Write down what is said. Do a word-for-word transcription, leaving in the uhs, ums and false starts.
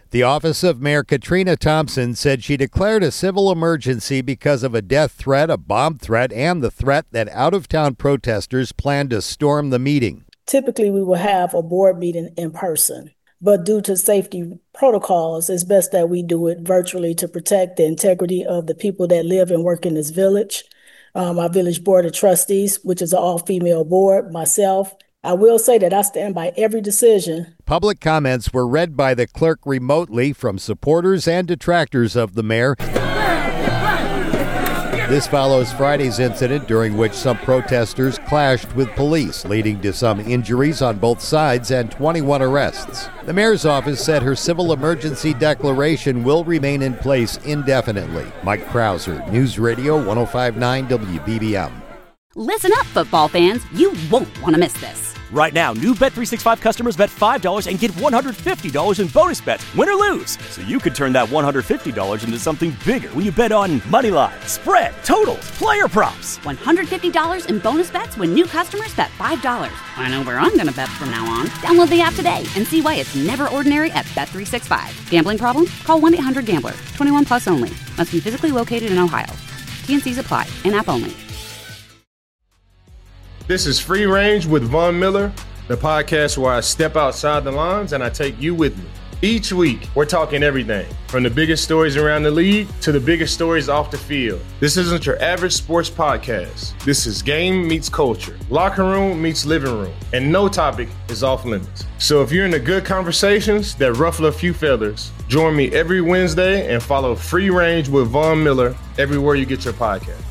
The office of Mayor Katrina Thompson said she declared a civil emergency because of a death threat, a bomb threat, and the threat that out-of-town protesters plan to storm the meeting. Typically, we will have a board meeting in person, but due to safety protocols, it's best that we do it virtually to protect the integrity of the people that live and work in this village. Um, our village board of trustees, which is an all-female board, myself. I will say that I stand by every decision. Public comments were read by the clerk remotely from supporters and detractors of the mayor. This follows Friday's incident during which some protesters clashed with police, leading to some injuries on both sides and twenty-one arrests. The mayor's office said her civil emergency declaration will remain in place indefinitely. Mike Krauser, News Radio one oh five point nine W B B M. Listen up, football fans. You won't want to miss this. Right now, new Bet three sixty-five customers bet five dollars and get one hundred fifty dollars in bonus bets, win or lose. So you could turn that one hundred fifty dollars into something bigger when you bet on money line, spread, totals, player props. one hundred fifty dollars in bonus bets when new customers bet five dollars. I know where I'm going to bet from now on. Download the app today and see why it's never ordinary at Bet three sixty-five. Gambling problem? Call one eight hundred gambler. twenty-one plus only. Must be physically located in Ohio. T and C's apply. In-app only. This is Free Range with Von Miller, the podcast where I step outside the lines and I take you with me. Each week, we're talking everything from the biggest stories around the league to the biggest stories off the field. This isn't your average sports podcast. This is game meets culture, locker room meets living room, and no topic is off limits. So if you're into good conversations that ruffle a few feathers, join me every Wednesday and follow Free Range with Von Miller everywhere you get your podcast.